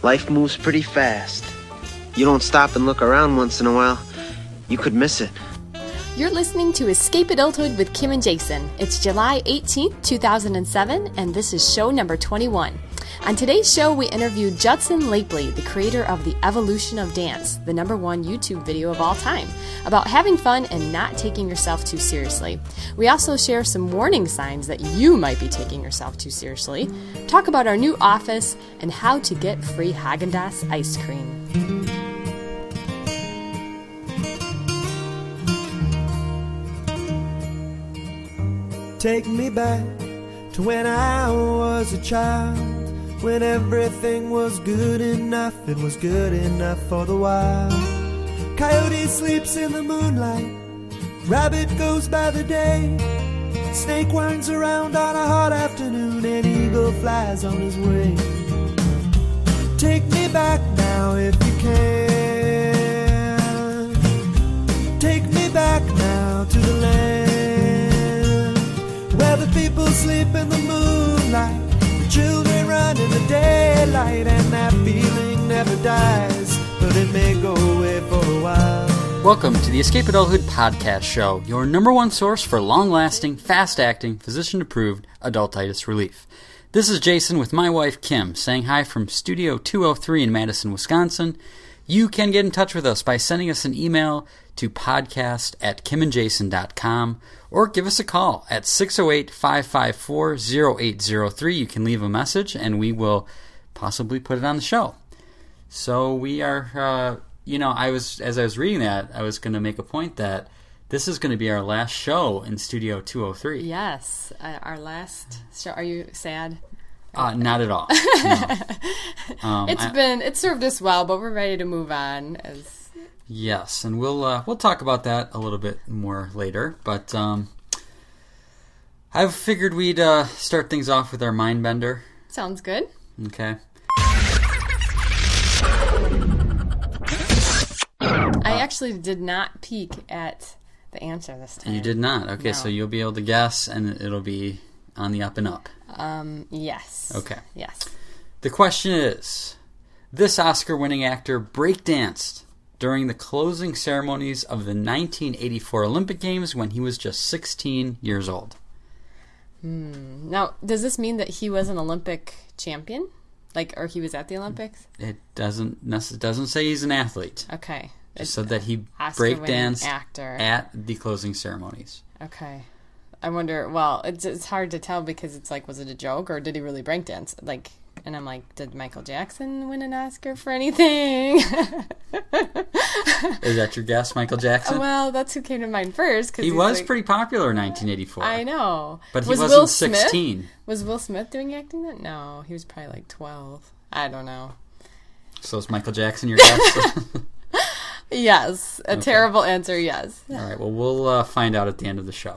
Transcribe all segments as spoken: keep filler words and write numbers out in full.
Life moves pretty fast. You don't stop and look around once in a while, you could miss it. You're listening to Escape Adulthood with Kim and Jason. It's July eighteenth, two thousand seven, and this is show number twenty-one. On today's show, we interviewed Judson Lapely, the creator of The Evolution of Dance, the number one YouTube video of all time, about having fun and not taking yourself too seriously. We also share some warning signs that you might be taking yourself too seriously, talk about our new office, and how to get free Häagen-Dazs ice cream. Take me back to when I was a child, when everything was good enough, it was good enough for the wild. Coyote sleeps in the moonlight, rabbit goes by the day, snake winds around on a hot afternoon, and eagle flies on his way. Take me back now if you can. Take me back now to the land where the people sleep in the moonlight, the children run in the daylight, and that feeling never dies, but it may go away for a while. Welcome to the Escape Adulthood Podcast Show, your number one source for long-lasting, fast-acting, physician-approved adultitis relief. This is Jason with my wife Kim, saying hi from Studio two oh three in Madison, Wisconsin. You can get in touch with us by sending us an email to podcast at kim and jason dot com or give us a call at six oh eight, five five four, oh eight oh three. You can leave a message and we will possibly put it on the show. So we are, uh, you know, I was as I was reading that, I was going to make a point that this is going to be our last show in Studio two oh three. Yes, uh, our last show. Are you sad? Uh, not at all. No. Um, it's I, been it served us well, but we're ready to move on. As yes, and we'll uh, we'll talk about that a little bit more later. But um, I've figured we'd uh, start things off with our mind bender. Sounds good. Okay. I actually did not peek at the answer this time. You did not. Okay, No. so you'll be able to guess, and it'll be on the up and up. Um. Yes. Okay. Yes. The question is, this Oscar-winning actor breakdanced during the closing ceremonies of the nineteen eighty-four Olympic Games when he was just sixteen years old. Hmm. Now, does this mean that he was an Olympic champion? Like, or he was at the Olympics? It doesn't necess- doesn't say he's an athlete. Okay. Just said that he Oscar-winning breakdanced actor. at the closing ceremonies. Okay. I wonder, well, it's it's hard to tell because it's like, was it a joke or did he really breakdance? Like, and I'm like, did Michael Jackson win an Oscar for anything? Is that your guess, Michael Jackson? Well, that's who came to mind first. Cause he he's was like, pretty popular in nineteen eighty-four. I know. But he was wasn't Will Smith? sixteen. Was Will Smith doing acting then? No, he was probably like twelve. I don't know. So is Michael Jackson your guess? Yes. A Okay. terrible answer, yes. All right, well, we'll uh, find out at the end of the show.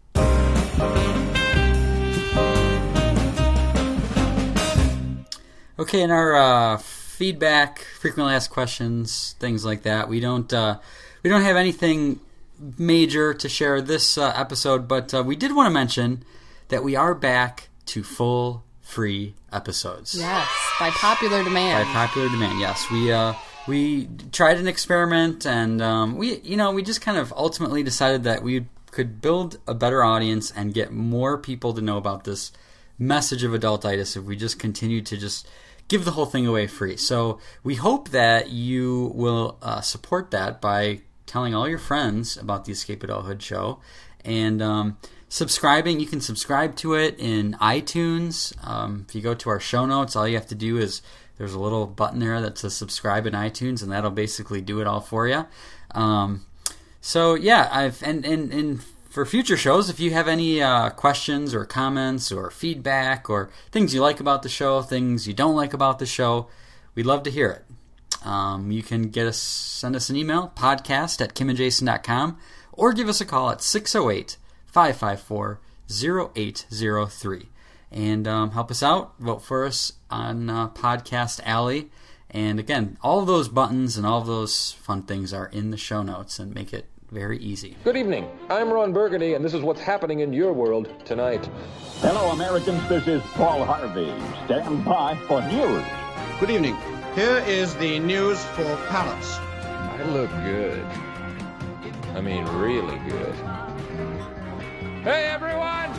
Okay, in our uh, feedback, frequently asked questions, things like that, we don't uh, we don't have anything major to share this uh, episode, but uh, we did want to mention that we are back to full free episodes. Yes, by popular demand. By popular demand, yes. We uh, we tried an experiment, and um, we you know we just kind of ultimately decided that we could build a better audience and get more people to know about this message of adultitis if we just continued to just give the whole thing away free. So we hope that you will uh, support that by telling all your friends about the Escape Adulthood show and um, subscribing. You can subscribe to it in iTunes. Um, if you go to our show notes, all you have to do is there's a little button there that says subscribe in iTunes, and that'll basically do it all for you. Um, so yeah, I've and and and. For future shows, if you have any uh, questions or comments or feedback or things you like about the show, things you don't like about the show, we'd love to hear it. Um, you can get us, send us an email, podcast at kim and jason dot com, or give us a call at six oh eight, five five four, oh eight oh three. And um, help us out, vote for us on uh, Podcast Alley. And again, all of those buttons and all of those fun things are in the show notes and make it very easy. Good evening. I'm Ron Burgundy, and this is what's happening in your world tonight. Hello, Americans. This is Paul Harvey. Stand by for news. Good evening. Here is the news for Palace. I look good. I mean, really good. Hey, everyone!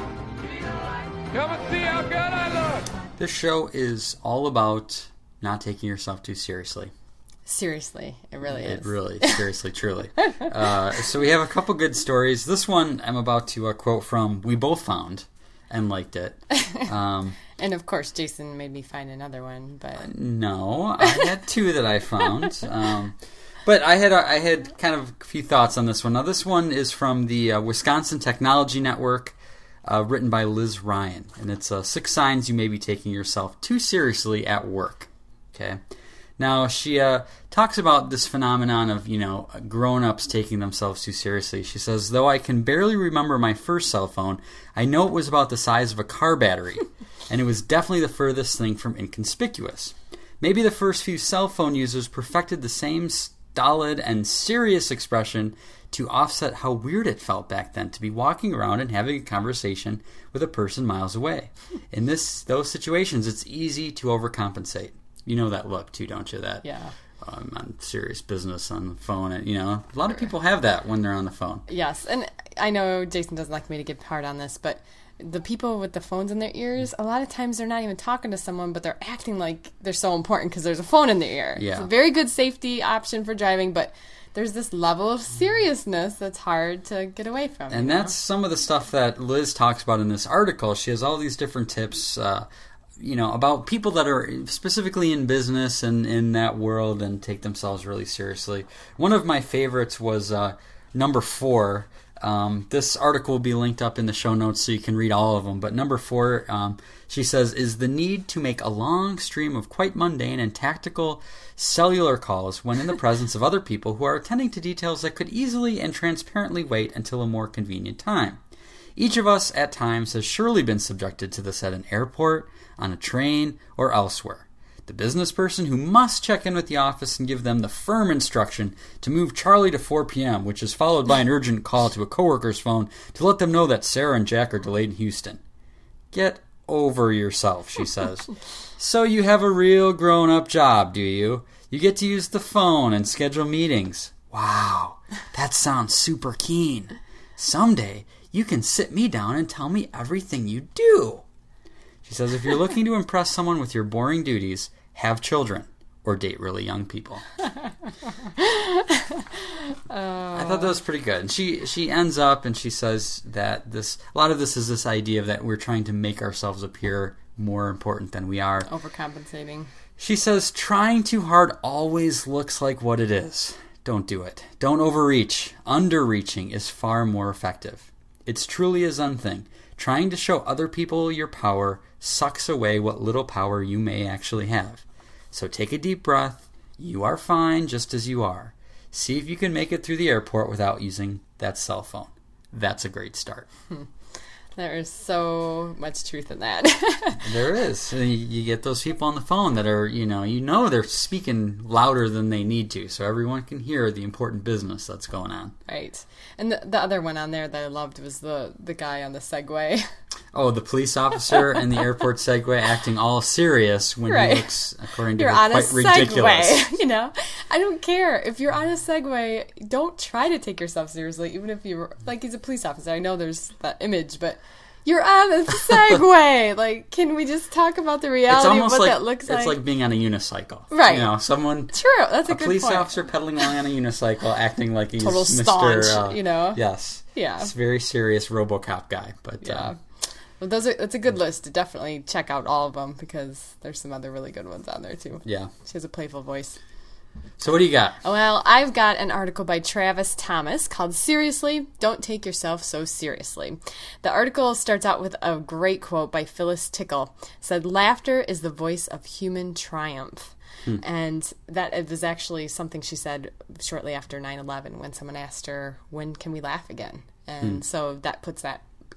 Come and see how good I look! This show is all about not taking yourself too seriously. Seriously, it really is. It really, seriously, truly. Uh, so we have a couple good stories. This one I'm about to uh, quote from. We both found and liked it. Um, and of course, Jason made me find another one. But no, I had two that I found. Um, but I had I had kind of a few thoughts on this one. Now, this one is from the uh, Wisconsin Technology Network, uh, written by Liz Ryan, and it's uh, six signs you may be taking yourself too seriously at work. Okay. Now, she uh, talks about this phenomenon of, you know, grown-ups taking themselves too seriously. She says, though I can barely remember my first cell phone, I know it was about the size of a car battery, and it was definitely the furthest thing from inconspicuous. Maybe the first few cell phone users perfected the same stolid and serious expression to offset how weird it felt back then to be walking around and having a conversation with a person miles away. In this those situations, it's easy to overcompensate. You know that look, too, don't you? That yeah. I'm on serious business on the phone. And, you know, a lot of people have that when they're on the phone. Yes, and I know Jason doesn't like me to get hard on this, but the people with the phones in their ears, a lot of times they're not even talking to someone, but they're acting like they're so important because there's a phone in their ear. Yeah. It's a very good safety option for driving, but there's this level of seriousness that's hard to get away from. And you know? that's some of the stuff that Liz talks about in this article. She has all these different tips, uh, you know, about people that are specifically in business and in that world and take themselves really seriously. One of my favorites was uh, number four. Um, this article will be linked up in the show notes so you can read all of them. But number four, um, she says, is the need to make a long stream of quite mundane and tactical cellular calls when in the presence of other people who are attending to details that could easily and transparently wait until a more convenient time. Each of us at times has surely been subjected to this at an airport, on a train, or elsewhere. The business person who must check in with the office and give them the firm instruction to move Charlie to four p.m., which is followed by an urgent call to a coworker's phone to let them know that Sarah and Jack are delayed in Houston. Get over yourself, she says. So you have a real grown-up job, do you? You get to use the phone and schedule meetings. Wow, that sounds super keen. Someday you can sit me down and tell me everything you do. She says, if you're looking to impress someone with your boring duties, have children or date really young people. oh. I thought that was pretty good. And she, she ends up and she says that this a lot of this is this idea of that we're trying to make ourselves appear more important than we are. Overcompensating. She says, trying too hard always looks like what it is. Don't do it. Don't overreach. Underreaching is far more effective. It's truly a Zen thing. Trying to show other people your power sucks away what little power you may actually have. So take a deep breath. You are fine just as you are. See if you can make it through the airport without using that cell phone. That's a great start. There is so much truth in that. There is. You, you get those people on the phone that are, you know, you know they're speaking louder than they need to, so everyone can hear the important business that's going on. Right. And the, the other one on there that I loved was the, the guy on the Segway. Oh, the police officer in the airport Segway acting all serious when right. he looks, according to you're her, on quite a ridiculous. Segway, you know? I don't care. If you're on a Segway, don't try to take yourself seriously, even if you're, like, he's a police officer. I know there's that image, but you're on a Segway. Like, can we just talk about the reality of what like, that looks it's like? It's like being on a unicycle. Right. You know, someone... True, that's a, a good police point. officer pedaling along on a unicycle acting like he's Total Mister staunch, Uh, you know? Yes. Yeah. It's a very serious RoboCop guy, but... Yeah. Uh, well, those are, that's a good list to definitely check out all of them because there's some other really good ones on there, too. Yeah. She has a playful voice. So what do you got? Well, I've got an article by Travis Thomas called Seriously, Don't Take Yourself So Seriously. The article starts out with a great quote by Phyllis Tickle. It said, laughter is the voice of human triumph. Hmm. And that was actually something she said shortly after nine eleven when someone asked her, when can we laugh again? And hmm. so that puts that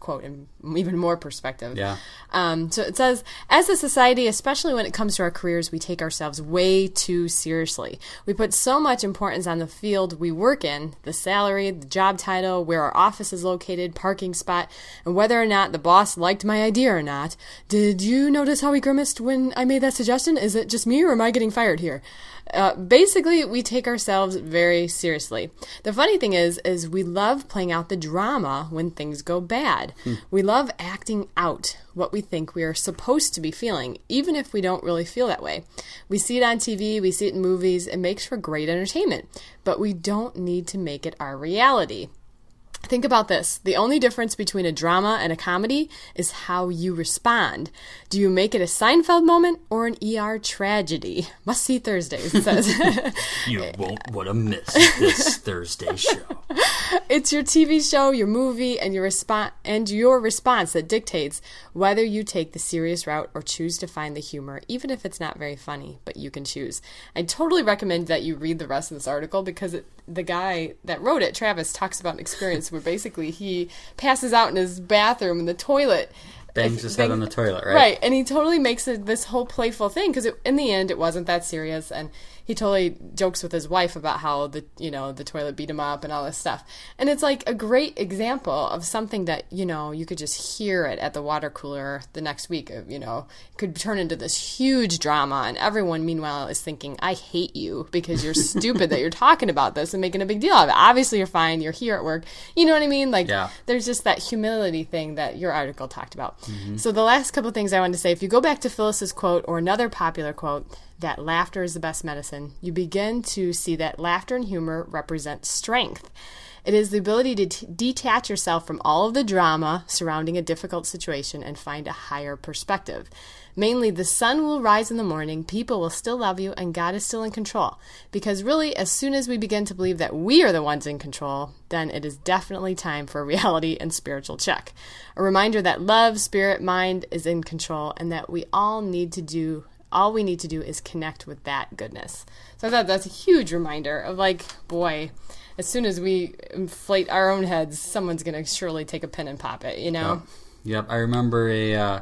quote in even more perspective. Yeah. Um, so it says, as a society, especially when it comes to our careers, we take ourselves way too seriously. We put so much importance on the field we work in, the salary, the job title, where our office is located, parking spot, and whether or not the boss liked my idea or not. Did you notice how he grimaced when I made that suggestion? Is it just me or am I getting fired here? Uh, basically, we take ourselves very seriously. The funny thing is, is we love playing out the drama when things go bad. Hmm. We love acting out what we think we are supposed to be feeling, even if we don't really feel that way. We see it on T V, we see it in movies, it makes for great entertainment, but we don't need to make it our reality. Think about this. The only difference between a drama and a comedy is how you respond. Do you make it a Seinfeld moment or an E R tragedy? Must see Thursdays, it says. You won't want to miss this Thursday show. It's your T V show, your movie, and your response and your response that dictates whether you take the serious route or choose to find the humor, even if it's not very funny, but you can choose. I totally recommend that you read the rest of this article because it, the guy that wrote it, Travis, talks about an experience where basically he passes out in his bathroom in the toilet. Bangs his head on the toilet, right? Right, and he totally makes it this whole playful thing because in the end it wasn't that serious, and he totally jokes with his wife about how the you know the toilet beat him up and all this stuff. And it's like a great example of something that you know you could just hear it at the water cooler the next week. You know, it could turn into this huge drama, and everyone meanwhile is thinking, "I hate you because you're stupid that you're talking about this and making a big deal of it. Obviously, you're fine. You're here at work. You know what I mean? Like, yeah. There's just that humility thing that your article talked about." Mm-hmm. So the last couple of things I wanted to say, if you go back to Phyllis's quote or another popular quote, that laughter is the best medicine, you begin to see that laughter and humor represent strength. It is the ability to t- detach yourself from all of the drama surrounding a difficult situation and find a higher perspective. Mainly, the sun will rise in the morning, people will still love you, and God is still in control. Because really, as soon as we begin to believe that we are the ones in control, then it is definitely time for a reality and spiritual check. A reminder that love, spirit, mind is in control, and that we all need to do, all we need to do is connect with that goodness. So I thought that's a huge reminder of like, boy, as soon as we inflate our own heads, someone's going to surely take a pen and pop it, you know? Yep, yep. I remember a... Uh,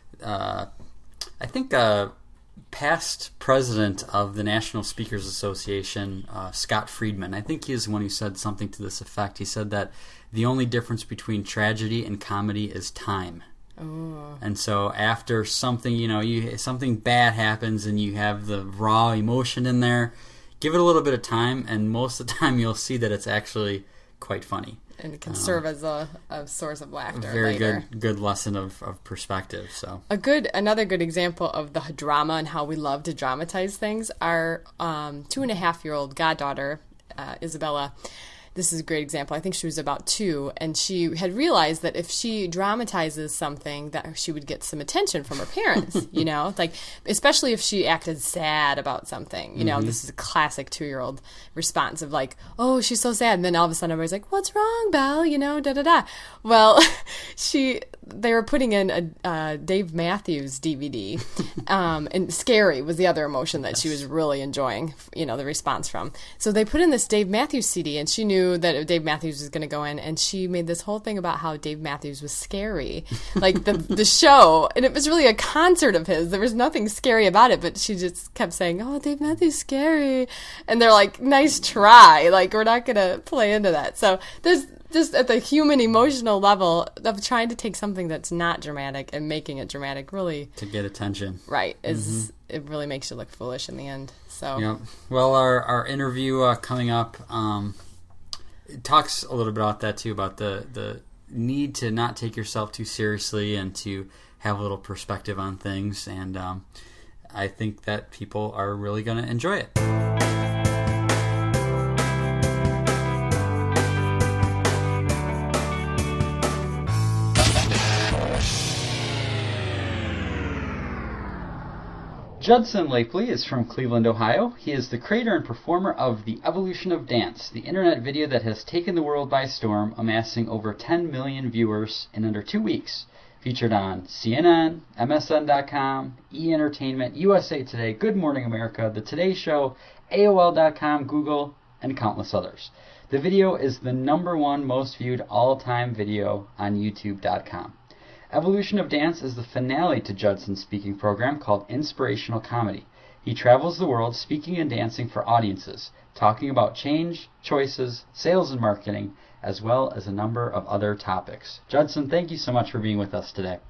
uh, I think a past president of the National Speakers Association, uh, Scott Friedman, I think he is the one who said something to this effect. He said that the only difference between tragedy and comedy is time. Oh. And so after something, you know, you something bad happens and you have the raw emotion in there, give it a little bit of time, and most of the time you'll see that it's actually quite funny. And it can serve um, as a, a source of laughter. A very later. good good lesson of, of perspective. So a good another good example of the drama and how we love to dramatize things. Our um, two and a half year old goddaughter uh, Isabella. This is a great example. I think she was about two, and she had realized that if she dramatizes something, that she would get some attention from her parents, you know? Like, especially if she acted sad about something, you know? Mm-hmm. This is a classic two-year-old response of like, oh, she's so sad. And then all of a sudden everybody's like, what's wrong, Belle? You know, da-da-da. Well, she... they were putting in a uh, Dave Matthews D V D, um, and scary was the other emotion that yes. she was really enjoying, you know, the response from. So they put in this Dave Matthews C D, and she knew that Dave Matthews was going to go in, and she made this whole thing about how Dave Matthews was scary, like the the show, and it was really a concert of his. There was nothing scary about it, but she just kept saying, "Oh, Dave Matthews scary," and they're like, "Nice try, like we're not going to play into that." So there's just at the human emotional level of trying to take something that's not dramatic and making it dramatic, really to get attention, right? Is mm-hmm. it really makes you look foolish in the end? So, yeah. Well, our our interview uh, coming up um, it talks a little bit about that too, about the the need to not take yourself too seriously and to have a little perspective on things, and um, I think that people are really going to enjoy it. Judson Lapley is from Cleveland, Ohio. He is the creator and performer of The Evolution of Dance, the internet video that has taken the world by storm, amassing over ten million viewers in under two weeks. Featured on C N N, M S N dot com, E! Entertainment, U S A Today, Good Morning America, The Today Show, A O L dot com, Google, and countless others. The video is the number one most viewed all-time video on YouTube dot com. Evolution of Dance is the finale to Judson's speaking program called Inspirational Comedy. He travels the world speaking and dancing for audiences, talking about change, choices, sales and marketing, as well as a number of other topics. Judson, thank you so much for being with us today.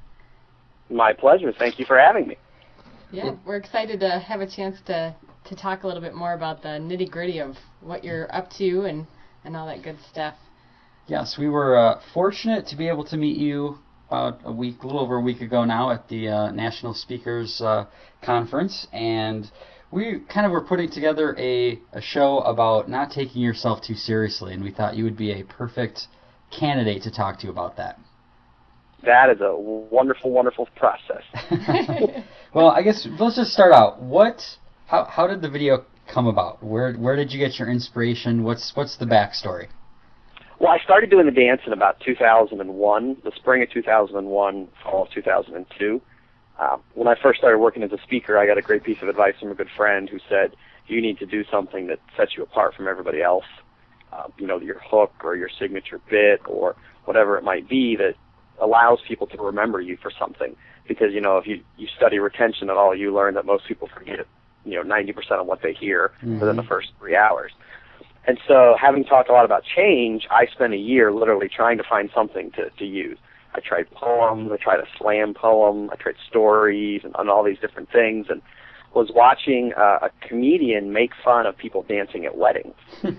My pleasure. Thank you for having me. Yeah, we're excited to have a chance to, to talk a little bit more about the nitty-gritty of what you're up to and, and all that good stuff. Yes, we were uh, fortunate to be able to meet you about a week, a little over a week ago now at the uh, National Speakers uh, Conference, and we kind of were putting together a, a show about not taking yourself too seriously, and we thought you would be a perfect candidate to talk to about that. That is a wonderful, wonderful process. Well, I guess let's just start out. What, how, how did the video come about? Where, where did you get your inspiration? What's, what's the backstory? Well, I started doing the dance in about two thousand one, the spring of two thousand one, fall of two thousand two. Uh, when I first started working as a speaker, I got a great piece of advice from a good friend who said, you need to do something that sets you apart from everybody else. Uh, you know, your hook or your signature bit or whatever it might be that allows people to remember you for something. Because, you know, if you, you study retention at all, you learn that most people forget, you know, ninety percent of what they hear mm-hmm. within the first three hours. And so, having talked a lot about change, I spent a year literally trying to find something to, to use. I tried poems, I tried a slam poem, I tried stories, and, and all these different things, and was watching uh, a comedian make fun of people dancing at weddings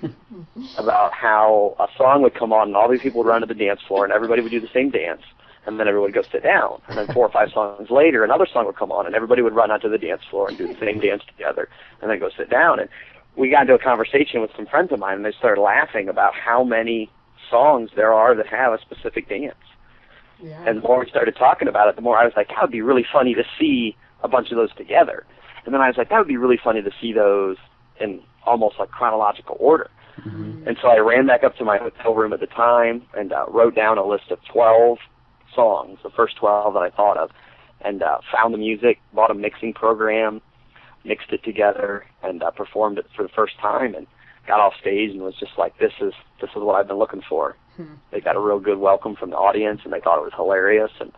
about how a song would come on and all these people would run to the dance floor and everybody would do the same dance, and then everyone would go sit down. And then four or five songs later, another song would come on and everybody would run out to the dance floor and do the same dance together and then go sit down. And we got into a conversation with some friends of mine, and they started laughing about how many songs there are that have a specific dance. Yeah. And the more we started talking about it, the more I was like, that would be really funny to see a bunch of those together. And then I was like, that would be really funny to see those in almost like chronological order. Mm-hmm. And so I ran back up to my hotel room at the time and uh, wrote down a list of twelve songs, the first twelve that I thought of, and uh, found the music, bought a mixing program, mixed it together, and uh, performed it for the first time, and got off stage and was just like, this is this is what I've been looking for. Hmm. They got a real good welcome from the audience, and they thought it was hilarious, and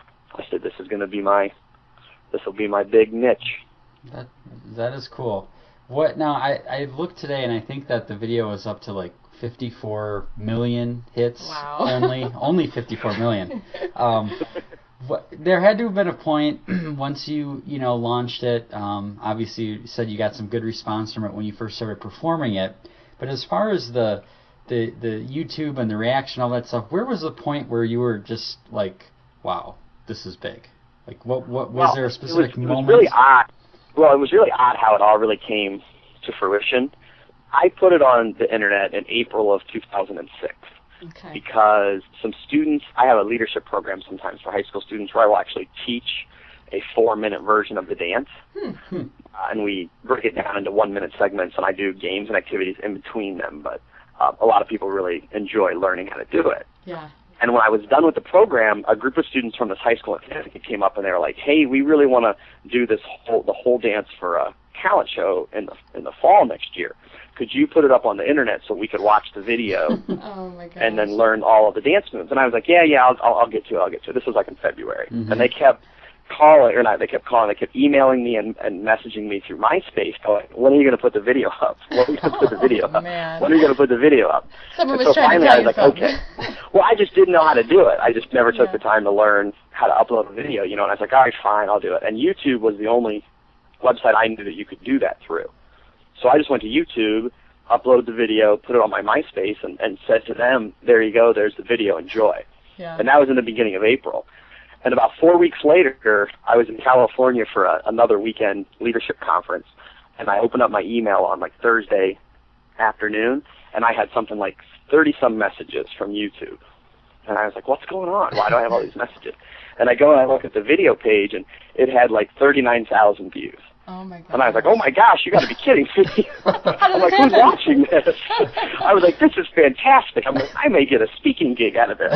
I said, this is going to be my, this will be my big niche. That that is cool. What now? I, I looked today, and I think that the video is up to like fifty-four million hits. Wow. only only fifty-four million. Um, what, there had to have been a point once you you know launched it. Um, obviously, you said you got some good response from it when you first started performing it. But as far as the the the YouTube and the reaction, all that stuff, where was the point where you were just like, wow, this is big? Like, what what was well, there a specific it was, moment? It was really odd. Well, it was really odd how it all really came to fruition. I put it on the internet in April of two thousand six okay. because some students, I have a leadership program sometimes for high school students where I will actually teach a four-minute version of the dance, hmm. uh, and we break it down into one-minute segments, and I do games and activities in between them, but uh, a lot of people really enjoy learning how to do it. Yeah. And when I was done with the program, a group of students from this high school in Connecticut came up and they were like, "Hey, we really want to do this whole the whole dance for a talent show in the in the fall next year. Could you put it up on the internet so we could watch the video oh my gosh. and then learn all of the dance moves?" And I was like, "Yeah, yeah, I'll I'll, I'll get to it. I'll get to it." This was like in February, mm-hmm. and they kept calling, or not, they kept calling, they kept emailing me and, and messaging me through MySpace, going, "When are you going to put the video up? When are you going to put the video oh, up? Man. When are you going to put the video up?" Someone and was so trying finally to tell I was like, something. "Okay." Well, I just didn't know how to do it. I just never took yeah. the time to learn how to upload a video, you know, and I was like, "All right, fine, I'll do it." And YouTube was the only website I knew that you could do that through. So I just went to YouTube, uploaded the video, put it on my MySpace, and, and said to them, "There you go, there's the video, enjoy." Yeah. And that was in the beginning of April. And about four weeks later, I was in California for a, another weekend leadership conference, and I opened up my email on like Thursday afternoon, and I had something like thirty-some messages from YouTube. And I was like, "What's going on? Why do I have all these messages?" And I go and I look at the video page, and it had like thirty-nine thousand views. Oh my god! And I was like, "Oh my gosh, you got to be kidding me!" I'm like, "Who's watching this?" I was like, "This is fantastic." I'm like, "I may get a speaking gig out of this."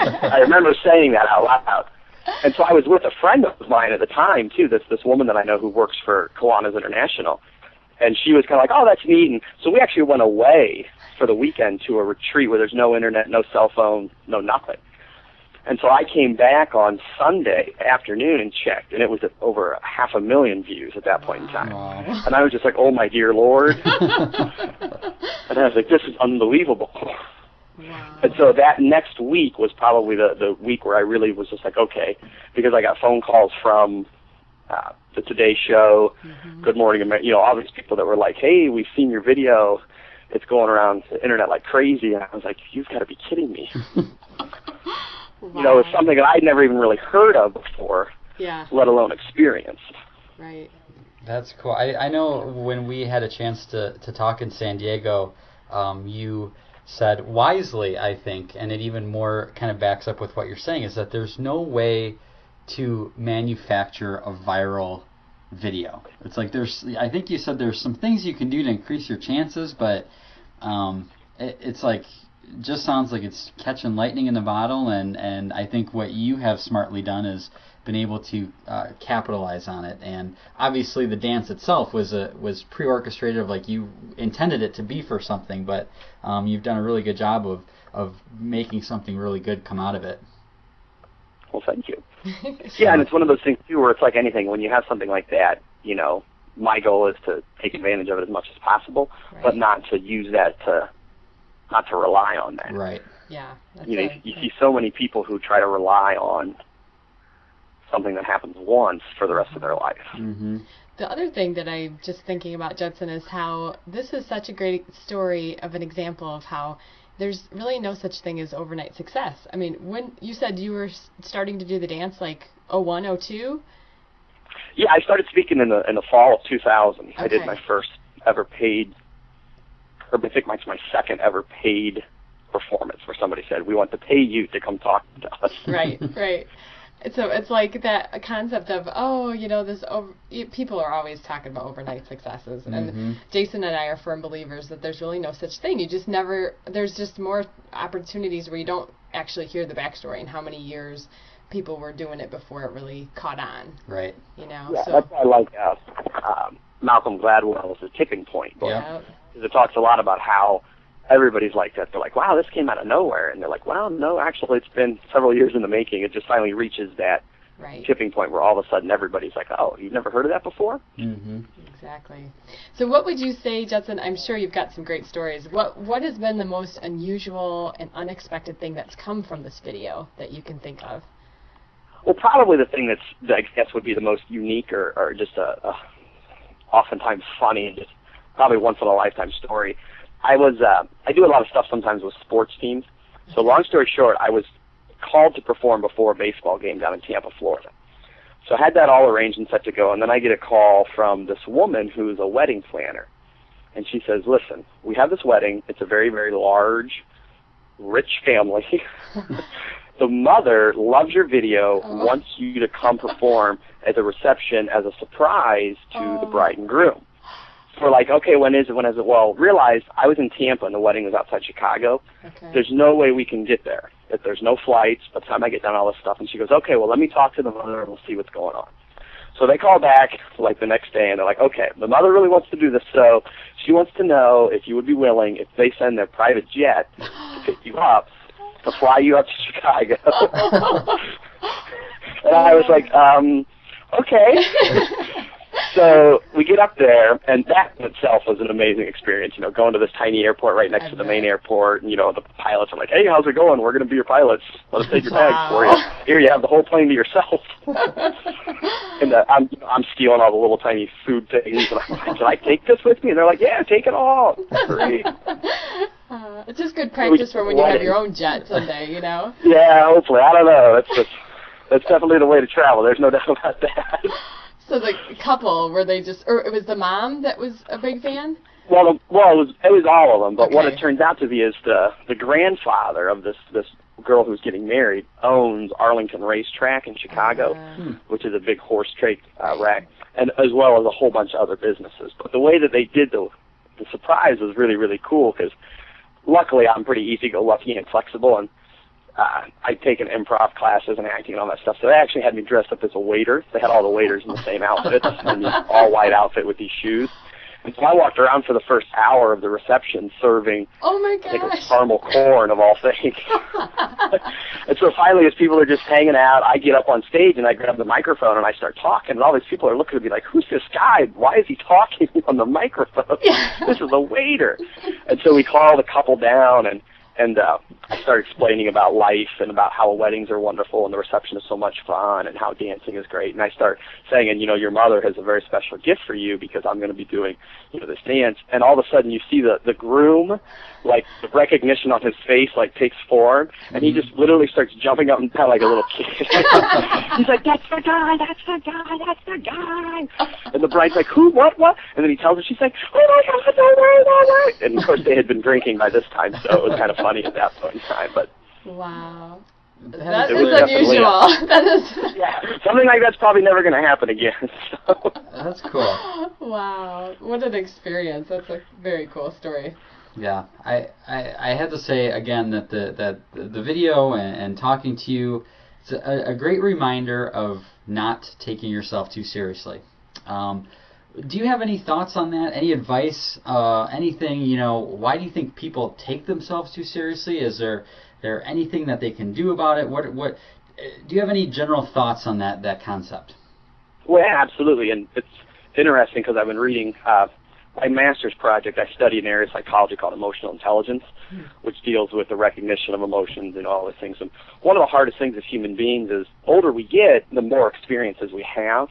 I remember saying that out loud. And so I was with a friend of mine at the time too. This this woman that I know who works for Kiwanis International, And she was kind of like, oh, that's neat. And so we actually went away for the weekend to a retreat where there's no internet, no cell phone, no nothing. And so I came back on Sunday afternoon and checked, and it was at over half a million views at that point in time. Wow. And I was just like, oh, my dear Lord. And I was like, this is unbelievable. Wow. And so that next week was probably the, the week where I really was just like, okay, because I got phone calls from uh, the Today Show, mm-hmm. Good Morning America, you know, all these people that were like, hey, we've seen your video. It's going around the internet like crazy. And I was like, you've got to be kidding me. Wow. You know, it's something that I'd never even really heard of before, yeah. let alone experienced. Right. That's cool. I, I know when we had a chance to, to talk in San Diego, um, you said wisely, I think, and it even more kind of backs up with what you're saying, is that there's no way to manufacture a viral video. It's like there's, I think you said there's some things you can do to increase your chances, but um, it, it's like, just sounds like it's catching lightning in the bottle, and, and I think what you have smartly done is been able to uh, capitalize on it. And obviously the dance itself was a, was pre-orchestrated, of like you intended it to be for something, but um, you've done a really good job of, of making something really good come out of it. Well, thank you. Yeah, and it's one of those things, too, where it's like anything. When you have something like that, you know, my goal is to take advantage of it as much as possible, right. but not to use that to... not to rely on that. Right. Yeah. That's you know, a, you see so many people who try to rely on something that happens once for the rest of their life. Mm-hmm. The other thing that I'm just thinking about, Judson, is how this is such a great story of an example of how there's really no such thing as overnight success. I mean, when you said you were starting to do the dance like oh one, oh two? Yeah, I started speaking in the in the fall of two thousand. Okay. I did my first ever paid or I think my, my second ever paid performance where somebody said, we want to pay you to come talk to us. Right, right. So it's like that concept of, oh, you know, this over, people are always talking about overnight successes. And mm-hmm. Jason and I are firm believers that there's really no such thing. You just never, there's just more opportunities where you don't actually hear the backstory and how many years people were doing it before it really caught on. Right. You know, yeah, so. That's why I like uh, um, Malcolm Gladwell's The Tipping Point book. Yeah. Because it talks a lot about how everybody's like that. They're like, wow, this came out of nowhere. And they're like, well, no, actually, it's been several years in the making. It just finally reaches that right. tipping point where all of a sudden everybody's like, oh, you've never heard of that before? Mm-hmm. Exactly. So what would you say, Judson, I'm sure you've got some great stories. What What has been the most unusual and unexpected thing that's come from this video that you can think of? Well, probably the thing that's, that I guess would be the most unique or, or just a, a oftentimes funny and just probably once-in-a-lifetime story. I was, uh, I do a lot of stuff sometimes with sports teams. So long story short, I was called to perform before a baseball game down in Tampa, Florida. So I had that all arranged and set to go, and then I get a call from this woman who's a wedding planner. And she says, listen, we have this wedding. It's a very, very large, rich family. The mother loves your video, oh. wants you to come perform at the reception as a surprise to oh. the bride and groom. So we're like, okay, when is it, when is it? Well, realize I was in Tampa and the wedding was outside Chicago. Okay. There's no way we can get there. If there's no flights, by the time I get done all this stuff. And she goes, okay, well, let me talk to the mother and we'll see what's going on. So they call back like the next day and they're like, okay, the mother really wants to do this, so she wants to know if you would be willing, if they send their private jet to pick you up, to fly you up to Chicago. And I was like, um, okay. So we get up there, and that in itself was an amazing experience, you know, going to this tiny airport right next to the main airport, and, you know, the pilots are like, hey, how's it going? We're going to be your pilots. Let us take your bags for you. Here, you have the whole plane to yourself. And uh, I'm I'm stealing all the little tiny food things. And I'm like, can I take this with me? And they're like, yeah, take it all. Free. Uh, it's just good practice for when you have your own jet someday, you know? Yeah, hopefully. I don't know. That's just, that's definitely the way to travel. There's no doubt about that. So the couple, were they just, or it was the mom that was a big fan? Well, well, it was it was all of them. But okay. what it turns out to be is the the grandfather of this this girl who's getting married owns Arlington Racetrack in Chicago, uh, which is a big horse track uh, rack, and as well as a whole bunch of other businesses. But the way that they did the the surprise was really really cool because luckily I'm pretty easy-go-lucky and flexible, and Uh, I'd taken improv classes and acting and all that stuff, so they actually had me dressed up as a waiter. They had all the waiters in the same outfits, and this all-white outfit with these shoes. And so I walked around for the first hour of the reception serving Oh my I think it was gosh. caramel corn of all things. And so finally, as people are just hanging out, I get up on stage and I grab the microphone and I start talking, and all these people are looking at me like, who's this guy? Why is he talking on the microphone? This is a waiter. And so we called a couple down, and And uh, I started explaining about life and about how weddings are wonderful and the reception is so much fun and how dancing is great. And I start saying, and you know, your mother has a very special gift for you because I'm going to be doing, you know, this dance. And all of a sudden you see the, the groom, like the recognition on his face, like takes form. And he just literally starts jumping up and down like a little kid. He's like, that's the guy, that's the guy, that's the guy. And the bride's like, who, what, what? And then he tells her, she's like, oh my God, no way, no way. And of course they had been drinking by this time, so it was kind of funny at that point in time. But wow. That That It is was definitely unusual. That is. yeah, something like that's probably never going to happen again. So. That's cool. Wow. What an experience. That's a very cool story. Yeah, I, I, I had to say again that the that the video and, and talking to you, it's a, a great reminder of not taking yourself too seriously. Um, do you have any thoughts on that? Any advice? Uh, anything? You know, why do you think people take themselves too seriously? Is there there anything that they can do about it? What what? Do you have any general thoughts on that that concept? Well, yeah, absolutely, and it's interesting because I've been reading. Uh, My master's project, I study an area of psychology called emotional intelligence, hmm. which deals with the recognition of emotions and all those things. And one of the hardest things as human beings is, older we get, the more experiences we have.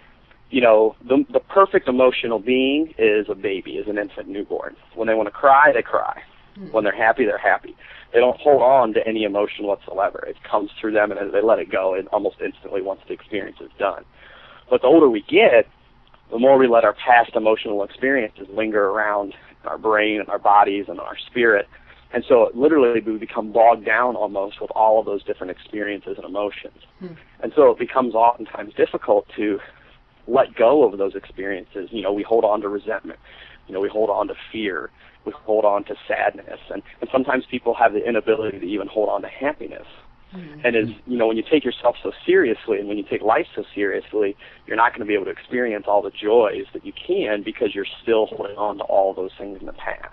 You know, the, the perfect emotional being is a baby, is an infant newborn. When they want to cry, they cry. Hmm. When they're happy, they're happy. They don't hold on to any emotion whatsoever. It comes through them, and they let it go and almost instantly once the experience is done. But the older we get, the more we let our past emotional experiences linger around in our brain and our bodies and our spirit. And so literally we become bogged down almost with all of those different experiences and emotions. Hmm. And so it becomes oftentimes difficult to let go of those experiences. You know, we hold on to resentment. You know, we hold on to fear. We hold on to sadness. And, and sometimes people have the inability to even hold on to happiness. Mm-hmm. And as you know, when you take yourself so seriously and when you take life so seriously, you're not going to be able to experience all the joys that you can because you're still holding on to all those things in the past.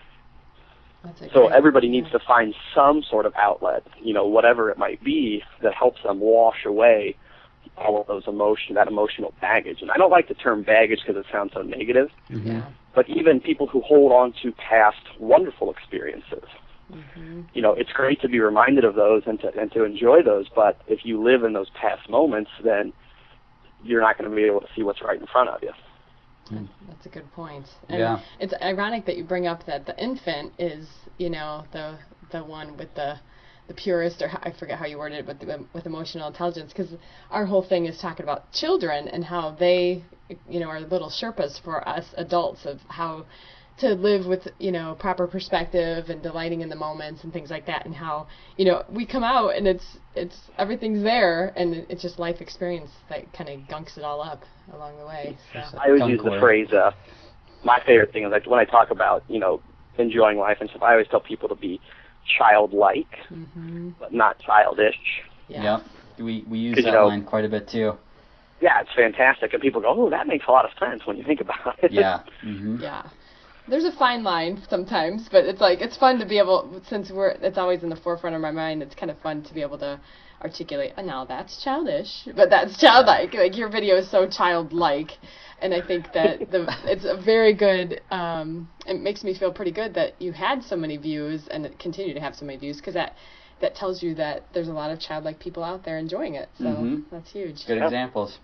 So everybody needs to find some sort of outlet, you know, whatever it might be, that helps them wash away all of those emotion, that emotional baggage. And I don't like the term baggage because it sounds so negative. Mm-hmm. But even people who hold on to past wonderful experiences. Mm-hmm. You know, it's great to be reminded of those and to and to enjoy those, but if you live in those past moments, then you're not going to be able to see what's right in front of you. Mm. That's a good point. And yeah. It's ironic that you bring up that the infant is, you know, the the one with the the purest, or I forget how you worded it, but the, with emotional intelligence, because our whole thing is talking about children and how they, you know, are little Sherpas for us adults of how to live with, you know, proper perspective and delighting in the moments and things like that, and how, you know, we come out and it's it's everything's there, and it's just life experience that kind of gunks it all up along the way. So. I always use the phrase, uh, my favorite thing is like when I talk about, you know, enjoying life and stuff, I always tell people to be childlike, mm-hmm. but not childish. Yeah, yeah. we we use that you know, line quite a bit too. Yeah, it's fantastic, and people go, oh, that makes a lot of sense when you think about it. Yeah. Mm-hmm. Yeah. There's a fine line sometimes, but it's like it's fun to be able, since we're it's always in the forefront of my mind. It's kind of fun to be able to articulate. Oh, now that's childish, but that's childlike. Like your video is so childlike, and I think that the it's a very good. Um, it makes me feel pretty good that you had so many views and continue to have so many views, because that that tells you that there's a lot of childlike people out there enjoying it. So mm-hmm. that's huge. Good yeah. examples.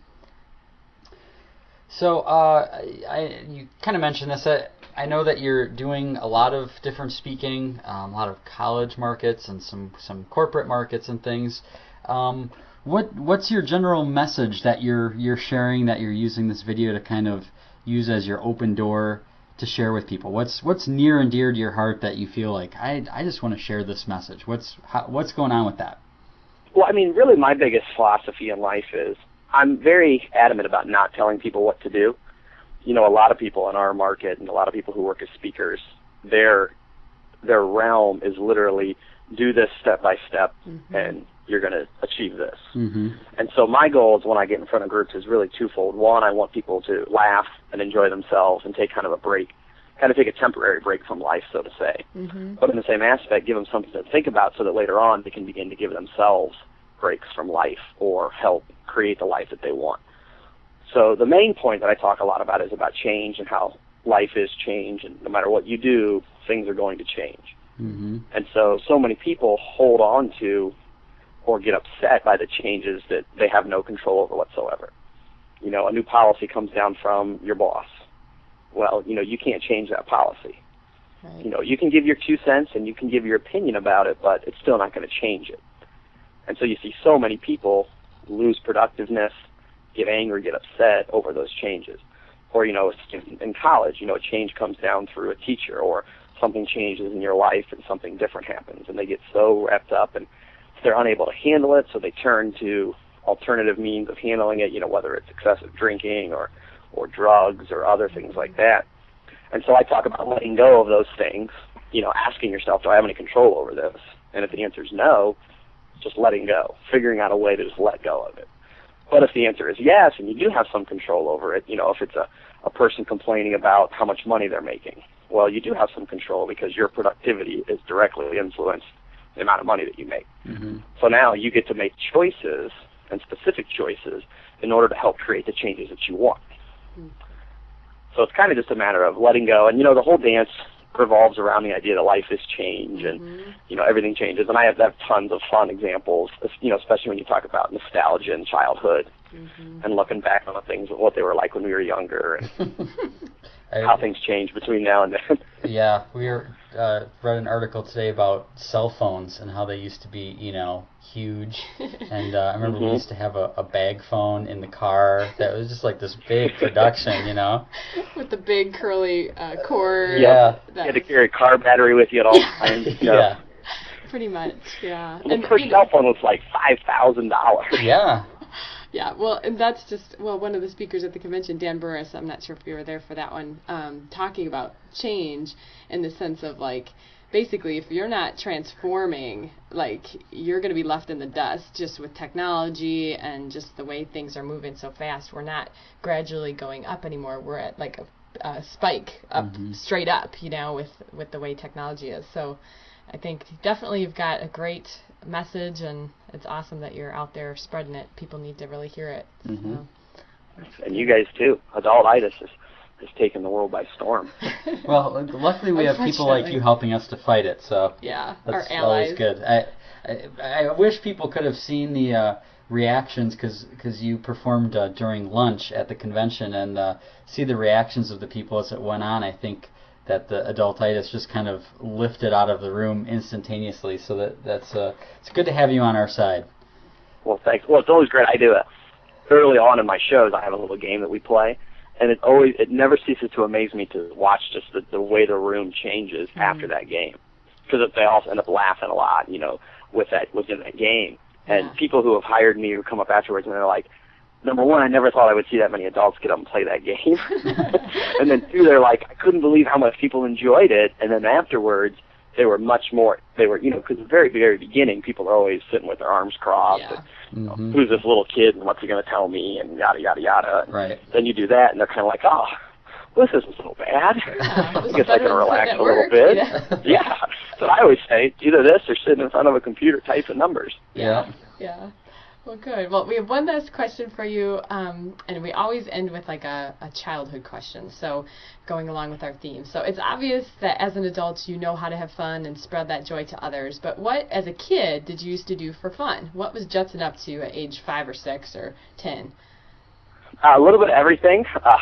So uh, I you kind of mentioned this. Uh, I know that you're doing a lot of different speaking, um, a lot of college markets and some, some corporate markets and things. Um, what what's your general message that you're you're sharing, that you're using this video to kind of use as your open door to share with people? What's what's near and dear to your heart that you feel like I I just want to share this message? What's how, what's going on with that? Well, I mean, really, my biggest philosophy in life is I'm very adamant about not telling people what to do. You know, a lot of people in our market and a lot of people who work as speakers, their their realm is literally do this step by step, mm-hmm. and you're going to achieve this. Mm-hmm. And so my goals when I get in front of groups is really twofold. One, I want people to laugh and enjoy themselves and take kind of a break, kind of take a temporary break from life, so to say. Mm-hmm. But in the same aspect, give them something to think about so that later on they can begin to give themselves breaks from life or help create the life that they want. So the main point that I talk a lot about is about change and how life is change, and no matter what you do, things are going to change. Mm-hmm. And so, so many people hold on to or get upset by the changes that they have no control over whatsoever. You know, a new policy comes down from your boss. Well, you know, you can't change that policy. Right. You know, you can give your two cents and you can give your opinion about it, but it's still not going to change it. And so you see so many people lose productiveness, get angry, get upset over those changes. Or, you know, in college, you know, a change comes down through a teacher, or something changes in your life and something different happens, and they get so wrapped up and they're unable to handle it, so they turn to alternative means of handling it, you know, whether it's excessive drinking or, or drugs or other things like that. And so I talk about letting go of those things, you know, asking yourself, do I have any control over this? And if the answer is no, just letting go, figuring out a way to just let go of it. But if the answer is yes, and you do have some control over it, you know, if it's a, a person complaining about how much money they're making, well, you do have some control because your productivity is directly influenced the amount of money that you make. Mm-hmm. So now you get to make choices, and specific choices, in order to help create the changes that you want. Mm-hmm. So it's kind of just a matter of letting go. And, you know, the whole dance revolves around the idea that life is change, and, mm-hmm. you know, everything changes. And I have, have tons of fun examples, you know, especially when you talk about nostalgia and childhood, mm-hmm. and looking back on the things, what they were like when we were younger, and I, how things change between now and then. Yeah, we were, uh, read an article today about cell phones and how they used to be, you know, huge. And uh, I remember mm-hmm. we used to have a, a bag phone in the car that was just like this big production, you know. With the big curly uh, cord. Yeah. You had to carry a car battery with you at all times. You know? Yeah. Pretty much, yeah. The first cell phone was like five thousand dollars. Yeah. Yeah, well, and that's just, well, one of the speakers at the convention, Dan Burris, I'm not sure if you were there for that one, um, talking about change in the sense of, like, basically, if you're not transforming, like, you're going to be left in the dust just with technology and just the way things are moving so fast. We're not gradually going up anymore. We're at, like, a, a spike up, mm-hmm. straight up, you know, with, with the way technology is. So I think definitely you've got a great message, and it's awesome that you're out there spreading it. People need to really hear it. Mm-hmm. So. And you guys too. Adultitis has, has taken the world by storm. Well, luckily we have people like you helping us to fight it, so yeah, that's our allies. Always good. I, I I wish people could have seen the uh, reactions, because because you performed uh, during lunch at the convention, and uh, see the reactions of the people as it went on. I think that the adultitis just kind of lifted out of the room instantaneously. So that that's uh, it's good to have you on our side. Well, thanks. Well, it's always great. I do it early on in my shows. I have a little game that we play, and it always it never ceases to amaze me to watch just the, the way the room changes mm-hmm. after that game, because they all end up laughing a lot, you know, with that within that game. And yeah. people who have hired me who come up afterwards and they're like, number one, I never thought I would see that many adults get up and play that game. And then two, they're like, I couldn't believe how much people enjoyed it. And then afterwards, they were much more, they were, you know, because at the very, very beginning, people are always sitting with their arms crossed. Yeah. And, mm-hmm. you know, who's this little kid and what's he going to tell me and yada, yada, yada. Right. Then you do that and they're kind of like, oh, well, this isn't so bad. Yeah, I guess I can relax a little work, bit. Yeah. Yeah. So I always say, either this or sitting in front of a computer typing numbers. Yeah. Yeah. Well, good. Well, we have one last question for you, um, and we always end with like a, a childhood question, so going along with our theme. So it's obvious that as an adult you know how to have fun and spread that joy to others, but what, as a kid, did you used to do for fun? What was Judson up to at age five or six or ten? Uh, a little bit of everything. Uh,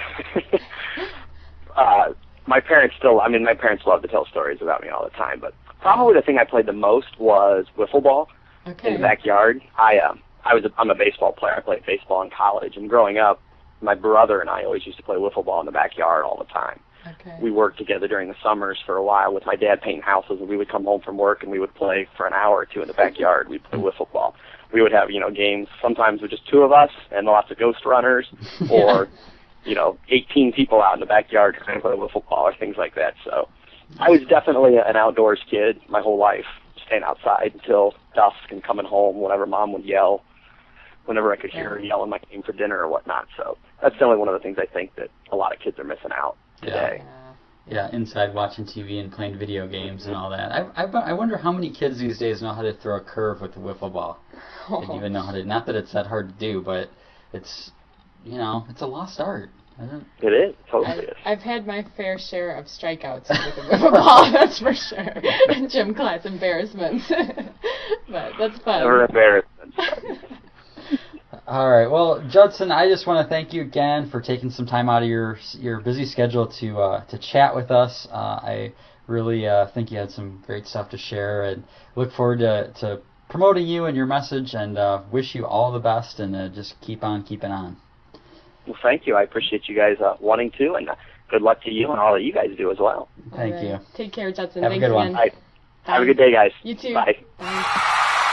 uh, my parents still, I mean, my parents love to tell stories about me all the time, but probably the thing I played the most was wiffle ball okay. in the backyard. I, um, I was a, I'm a baseball player. I played baseball in college, and growing up, my brother and I always used to play wiffle ball in the backyard all the time. Okay. We worked together during the summers for a while with my dad painting houses, and we would come home from work and we would play for an hour or two in the backyard. We'd play wiffle ball. We would have, you know, games sometimes with just two of us and lots of ghost runners, or, you know, eighteen people out in the backyard trying to play wiffle ball or things like that. So I was definitely an outdoors kid my whole life. staying outside until dusk and coming home whenever Mom would yell, whenever I could hear her yelling my name for dinner or whatnot. So that's definitely one of the things I think that a lot of kids are missing out today. Yeah, inside watching T V and playing video games and all that. I, I, I wonder how many kids these days know how to throw a curve with a wiffle ball. They don't even know how to. Not that it's that hard to do, but it's, you know, it's a lost art. Isn't it? It is. Totally I, is. I've had my fair share of strikeouts with a wiffle ball, that's for sure. And gym class embarrassments. But that's fun. Never embarrassment. All right. Well, Judson, I just want to thank you again for taking some time out of your your busy schedule to uh, to chat with us. Uh, I really uh, think you had some great stuff to share, and look forward to, to promoting you and your message, and uh, wish you all the best, and uh, just keep on keeping on. Well, thank you. I appreciate you guys uh, wanting to, and uh, good luck to you and all that you guys do as well. Thank right. you. Take care, Judson. Have a Thanks good one. again. Bye. Have a good day, guys. You too. Bye. Bye.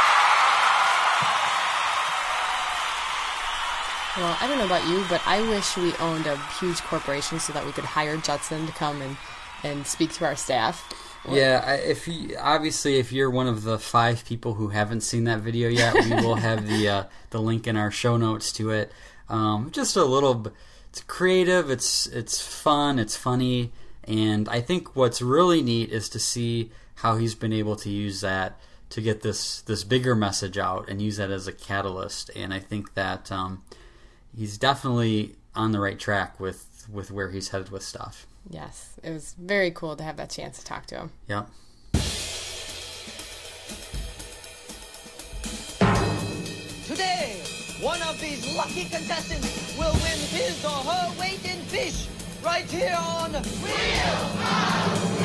Well, I don't know about you, but I wish we owned a huge corporation so that we could hire Judson to come and, and speak to our staff. Yeah, I- if you, obviously if you're one of the five people who haven't seen that video yet, we will have the uh, the link in our show notes to it. Um, just a little, b- it's creative, it's it's fun, it's funny, and I think what's really neat is to see how he's been able to use that to get this this bigger message out and use that as a catalyst. And I think that um, he's definitely on the right track with, with where he's headed with stuff. Yes, it was very cool to have that chance to talk to him. Yep. Today, one of these lucky contestants will win his or her weight in fish right here on Wheel of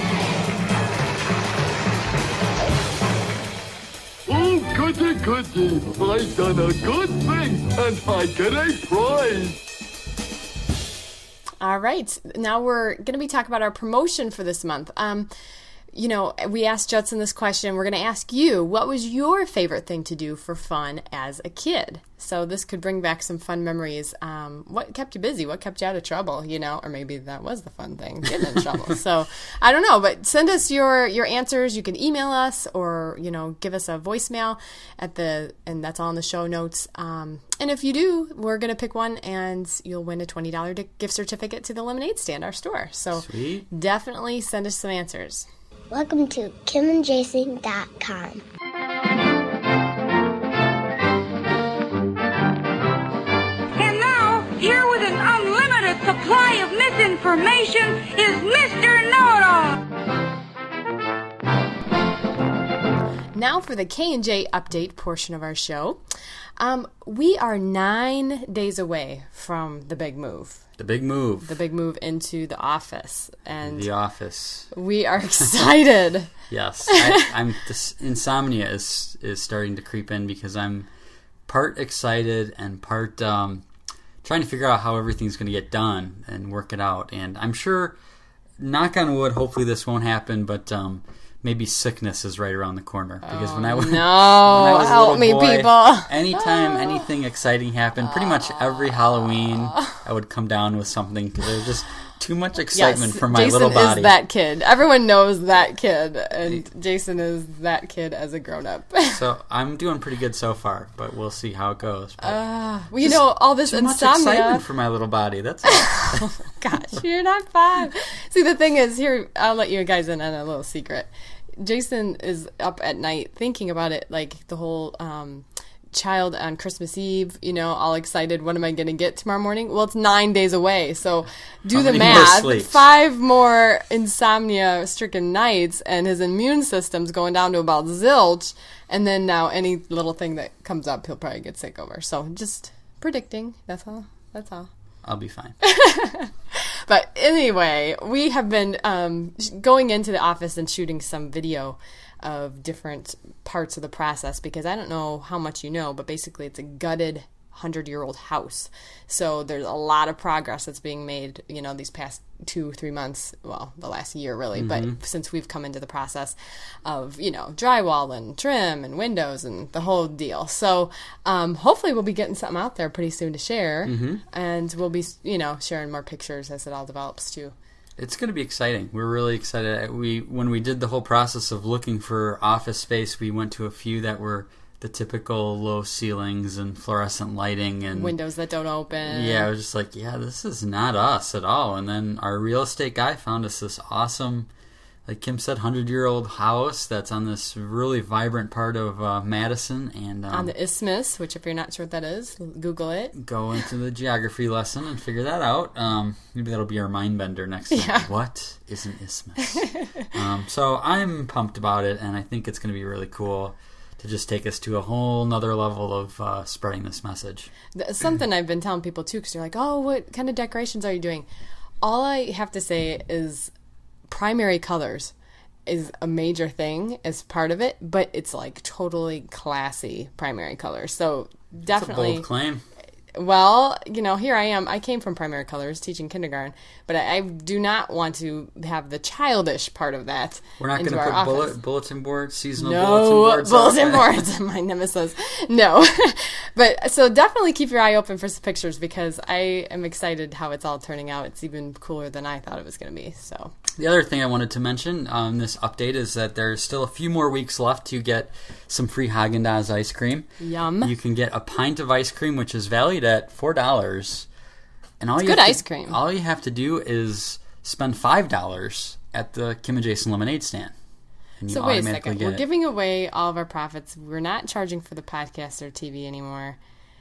Oh, goody, goody. I've done a good thing, and I get a prize. All right. Now we're going to be talking about our promotion for this month. Um, you know, we asked Judson this question. We're going to ask you, what was your favorite thing to do for fun as a kid? So this could bring back some fun memories. Um, what kept you busy? What kept you out of trouble? You know, or maybe that was the fun thing, getting in trouble. So I don't know, but send us your, your answers. You can email us or, you know, give us a voicemail at the, and that's all in the show notes. Um, and if you do, we're going to pick one and you'll win a twenty dollars gift certificate to the Lemonade Stand, our store. So Sweet. Definitely send us some answers. Welcome to Kim and Jason dot com. And now, here with an unlimited supply of misinformation is Mister Know-It-All. Now for the K and J update portion of our show. Um, we are nine days away from the big move. The big move. The big move into the office. And The office. we are excited. Yes. I, I'm this insomnia is is starting to creep in because I'm part excited and part um, trying to figure out how everything's going to get done and work it out. And I'm sure, knock on wood, hopefully this won't happen, but um, maybe sickness is right around the corner. Because Oh, when I was no. when I was a Help little me, boy, people. anytime anything exciting happened, pretty much every Halloween, I would come down with something because there was just too much excitement Yes, from my Jason little body. is that kid. Everyone knows that kid, and Jason is that kid as a grown-up. So I'm doing pretty good so far, but we'll see how it goes. But Uh, well, you just know, all this too much insomnia. excitement for my little body. That's all. Gosh, you're not five. See, the thing is, here, I'll let you guys in on a little secret. Jason is up at night thinking about it, like the whole um, child on Christmas Eve, you know, all excited. What am I going to get tomorrow morning? Well, it's nine days away. So do How the many more math. sleeps? Five more insomnia stricken nights, and his immune system's going down to about zilch. And then now any little thing that comes up, he'll probably get sick over. So just predicting. That's all. That's all. I'll be fine. But anyway, we have been um, going into the office and shooting some video of different parts of the process because I don't know how much you know, but basically it's a gutted hundred-year-old house. So there's a lot of progress that's being made, you know, these past two, three months, well, the last year really, Mhm. but since we've come into the process of, you know, drywall and trim and windows and the whole deal. So um, hopefully we'll be getting something out there pretty soon to share, Mhm. and we'll be, you know, sharing more pictures as it all develops too. it's going to be exciting. We're really excited. We when we did the whole process of looking for office space, we went to a few that were the typical low ceilings and fluorescent lighting and windows that don't open. Yeah, I was just like, yeah, this is not us at all. And then our real estate guy found us this awesome, like Kim said, hundred-year-old house that's on this really vibrant part of uh, Madison. And um, on the Isthmus, which if you're not sure what that is, Google it. Go into the geography lesson and figure that out. Um, maybe that'll be our mind bender next time. Yeah. What is an isthmus? um, so I'm pumped about it, and I think it's going to be really cool to just take us to a whole nother level of uh, spreading this message. Something I've been telling people, too, because they're like, oh, what kind of decorations are you doing? All I have to say is primary colors is a major thing as part of it, but it's like totally classy primary colors. So definitely. That's a bold claim. Well, you know, here I am. I came from primary colors, teaching kindergarten, but I, I do not want to have the childish part of that. We're not going to put bullet, bulletin boards, seasonal no, bulletin boards. No, bulletin boards, my nemesis. No. But so definitely keep your eye open for some pictures because I am excited how it's all turning out. It's even cooler than I thought it was going to be. So the other thing I wanted to mention on um, this update is that there's still a few more weeks left to get some free Haagen-Dazs ice cream. Yum. You can get a pint of ice cream, which is valued at four dollars. And all it's you good have ice to, cream. All you have to do is spend five dollars at the Kim and Jason lemonade stand. And so you wait a automatically second. get We're it. giving away all of our profits. We're not charging for the podcast or T V anymore.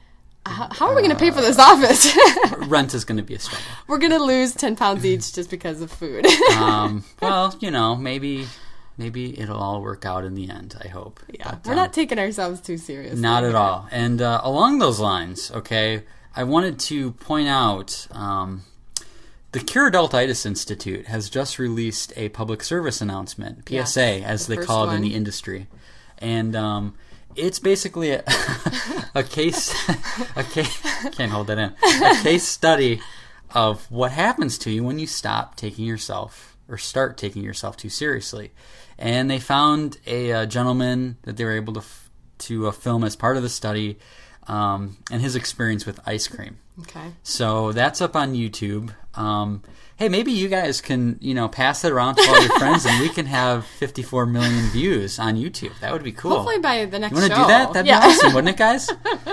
How, how are we going to pay for this office? Rent is going to be a struggle. We're going to lose ten pounds each just because of food. um, well, you know, maybe maybe it'll all work out in the end, I hope. Yeah, but, we're um, not taking ourselves too seriously. Not at all. And uh, along those lines, okay, I wanted to point out um, the Cure Adultitis Institute has just released a public service announcement, P S A, yes, as the they call it one. in the industry. And um, it's basically a, a case, a case, can't hold that in, a case study of what happens to you when you stop taking yourself or start taking yourself too seriously. And they found a, a gentleman that they were able to f- to uh, film as part of the study, um, and his experience with ice cream. Okay. So that's up on YouTube. Um, hey, maybe you guys can, you know, pass it around to all your friends, and we can have fifty-four million views on YouTube. That would be cool. Hopefully by the next show. You want to show. do that? That'd yeah. be awesome, wouldn't it, guys?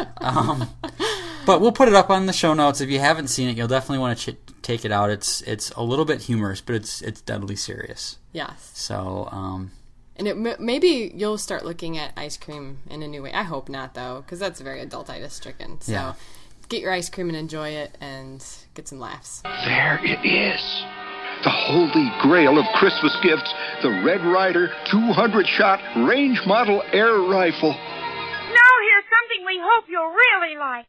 Um, but we'll put it up on the show notes. If you haven't seen it, you'll definitely want to ch- take it out. It's it's a little bit humorous, but it's it's deadly serious. Yes. So. Um, And it, m- maybe you'll start looking at ice cream in a new way. I hope not, though, because that's very adultitis stricken. So yeah. Get your ice cream and enjoy it and get some laughs. There it is. The holy grail of Christmas gifts. The Red Ryder two hundred shot range model air rifle. Now here's something we hope you'll really like.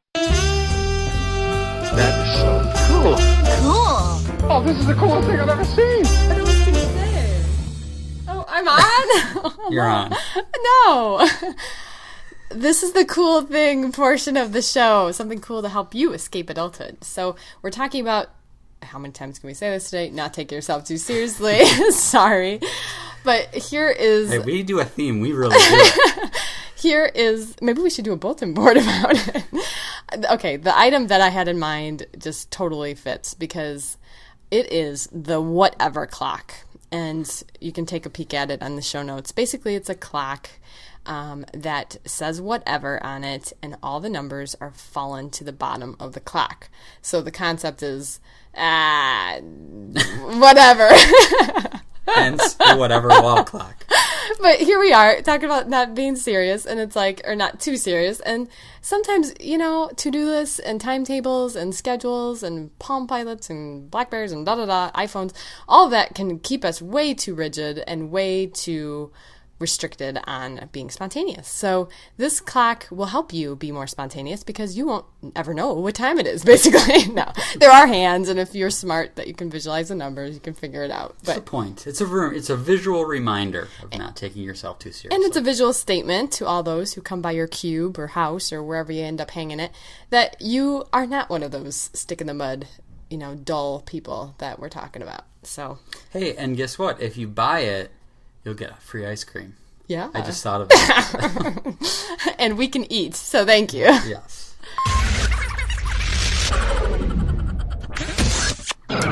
That is so cool. Cool. Oh, this is the coolest thing I've ever seen. But it was going to say. Oh, I'm on? You're on. No. This is the cool thing portion of the show. Something cool to help you escape adulthood. So we're talking about, how many times can we say this today? Not take yourself too seriously. Sorry. But here is... Hey, we do a theme. We really do. Here is... Maybe we should do a bulletin board about it. Okay, the item that I had in mind just totally fits because it is the whatever clock. And you can take a peek at it on the show notes. Basically, it's a clock um, that says whatever on it, and all the numbers are fallen to the bottom of the clock. So the concept is, ah, whatever. Hence the whatever wall clock. But here we are talking about not being serious, and it's like, or not too serious. And sometimes, you know, to-do lists and timetables and schedules and Palm Pilots and Blackberries and da-da-da, iPhones, all of that can keep us way too rigid and way too restricted on being spontaneous. So this clock will help you be more spontaneous because you won't ever know what time it is, basically. No, there are hands, and if you're smart that you can visualize the numbers, you can figure it out. That's the point. It's a room. It's a visual reminder of not taking yourself too seriously. And it's a visual statement to all those who come by your cube or house or wherever you end up hanging it that you are not one of those stick in the mud, you know, dull people that we're talking about. So, hey, and guess what? If you buy it, you'll get free ice cream. Yeah. I just thought of that. And we can eat, so thank you. Yes.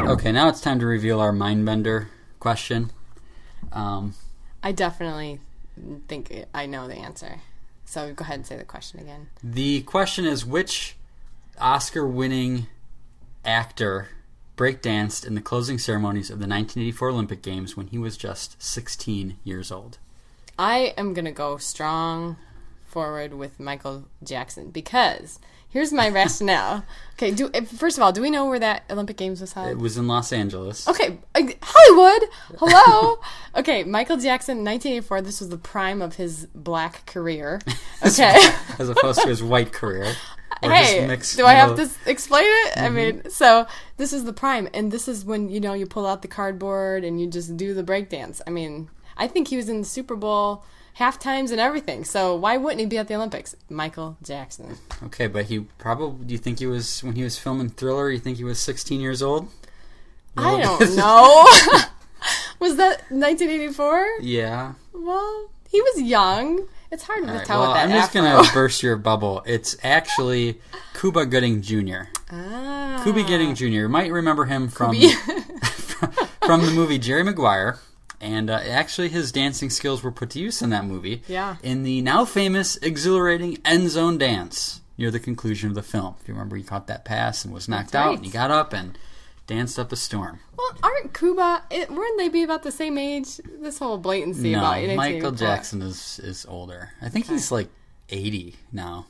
Okay, now it's time to reveal our Mindbender question. Um, I definitely think I know the answer. So go ahead and say the question again. The question is, which Oscar-winning actor breakdanced in the closing ceremonies of the nineteen eighty-four Olympic Games when he was just sixteen years old? I am going to go strong forward with Michael Jackson because here's my rationale. Okay, do first of all, do we know where that Olympic Games was held? It was in Los Angeles. Okay, Hollywood. Hello. Okay, Michael Jackson, nineteen eighty-four. This was the prime of his black career. Okay, as opposed to his white career. Hey, mixed, do I have to explain it? Mm-hmm. I mean, so this is the prime, and this is when, you know, you pull out the cardboard and you just do the breakdance. I mean, I think he was in the Super Bowl half times and everything. So why wouldn't he be at the Olympics? Michael Jackson. Okay, but he probably, do you think he was, when he was filming Thriller, you think he was sixteen years old? I don't know. Was that nineteen eighty-four? Yeah. Well, he was young. It's hard to right, tell well, with that I'm just afro. going to burst your bubble. It's actually Cuba Gooding Junior Ah. Cuba Gooding Junior You might remember him from, from the movie Jerry Maguire. And uh, actually his dancing skills were put to use in that movie. Yeah. In the now famous, exhilarating end zone dance near the conclusion of the film. If you remember, he caught that pass and was knocked That's out. right. And he got up and danced up a storm. Well, aren't Cuba, it, weren't they be about the same age? This whole blatancy no, about it. Michael Jackson is, is older. I think okay. he's like eighty now.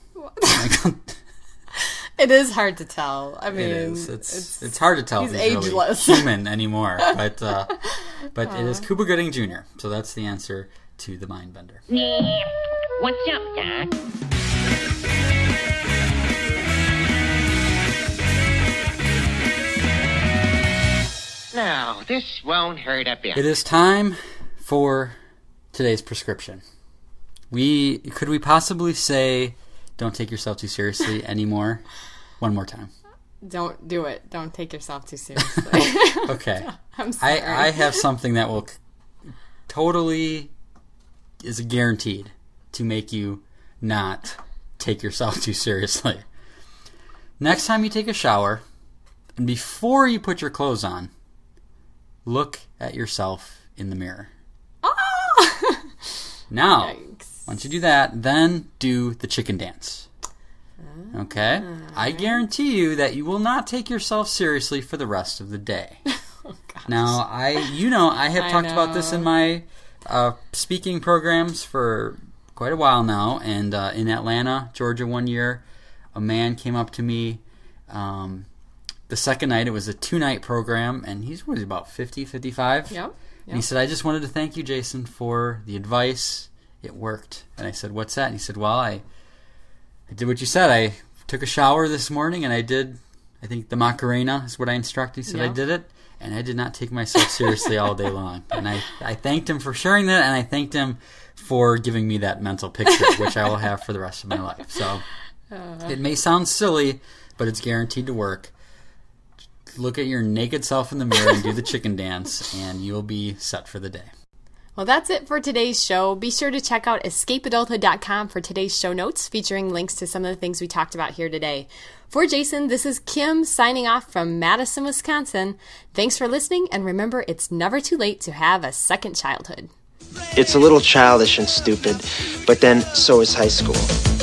It is hard to tell. I mean, it is. It's, it's it's it's hard to tell he's if he's ageless. really human anymore. But uh, but it is Cuba Gooding Junior So that's the answer to the Mindbender. What's up, Doc? No, this won't hurt a bit. It is time for today's prescription. We could we possibly say, "Don't take yourself too seriously" anymore? One more time. Don't do it. Don't take yourself too seriously. Okay. I'm sorry. I, I have something that will c- totally is guaranteed to make you not take yourself too seriously. Next time you take a shower, and before you put your clothes on, look at yourself in the mirror. Oh! Now, Yikes. once you do that, then do the chicken dance. Okay? I guarantee you that you will not take yourself seriously for the rest of the day. Oh, gosh. Now, I, you know, I have I talked know. about this in my uh, speaking programs for quite a while now, and uh, in Atlanta, Georgia, one year, a man came up to me. Um, the second night, it was a two-night program, and he's what is he, about fifty, fifty-five? Yep. And he said, "I just wanted to thank you, Jason, for the advice. It worked." And I said, "What's that?" And he said, "Well, I, I did what you said. I took a shower this morning, and I did, I think the Macarena is what I instructed." He said, Yeah. "I did it, and I did not take myself seriously all day long." And I, I thanked him for sharing that, and I thanked him for giving me that mental picture, which I will have for the rest of my life. So Uh. it may sound silly, but it's guaranteed to work. Look at your naked self in the mirror and do the chicken dance, and you'll be set for the day. Well, that's it for today's show. Be sure to check out escape adulthood dot com for today's show notes featuring links to some of the things we talked about here today. For Jason, this is Kim signing off from Madison, Wisconsin. Thanks for listening, and remember, it's never too late to have a second childhood. It's a little childish and stupid, but then so is high school.